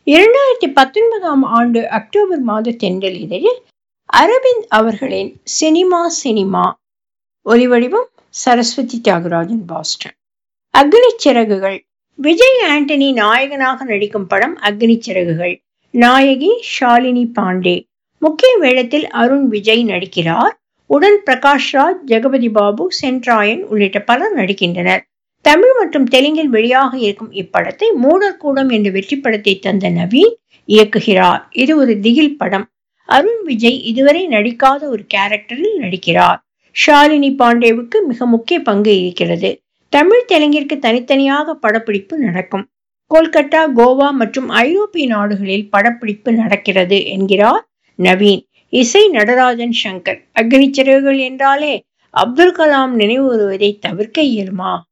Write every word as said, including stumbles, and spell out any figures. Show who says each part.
Speaker 1: இரண்டாயிரத்தி பத்தொன்பதாம் ஆண்டு அக்டோபர் மாத தென்றல் இதழில் அரவிந்த் அவர்களின் சினிமா சினிமா ஒலிவடிவம் சரஸ்வதி தியாகராஜன், பாஸ்டன். அக்னி சிறகுகள். விஜய் ஆண்டனி நாயகனாக நடிக்கும் படம் அக்னி சிறகுகள். நாயகி ஷாலினி பாண்டே. முக்கிய வேடத்தில் அருண் விஜய் நடிக்கிறார். உடன் பிரகாஷ் ராஜ், ஜெகபதி பாபு, சென்ட்ராயன் உள்ளிட்ட பலர் நடிக்கின்றனர். தமிழ் மற்றும் தெலுங்கில் வெளியாக இருக்கும் இப்படத்தை மூடர் கூடம் என்ற வெற்றி படத்தை தந்த நவீன் இயக்குகிறார். இது ஒரு திகில் படம். அருண் விஜய் இதுவரை நடிக்காத ஒரு கேரக்டரில் நடிக்கிறார். ஷாலினி பாண்டேவுக்கு மிக முக்கிய பங்கு இருக்கிறது. தமிழ் தெலுங்கிற்கு தனித்தனியாக படப்பிடிப்பு நடக்கும். கோல்கட்டா, கோவா மற்றும் ஐரோப்பிய நாடுகளில் படப்பிடிப்பு நடக்கிறது என்கிறார் நவீன். இசை நடராஜன் சங்கர். அக்னி சிறகுகள் என்றாலே அப்துல் கலாம் நினைவு வருவதை தவிர்க்க இயலுமா?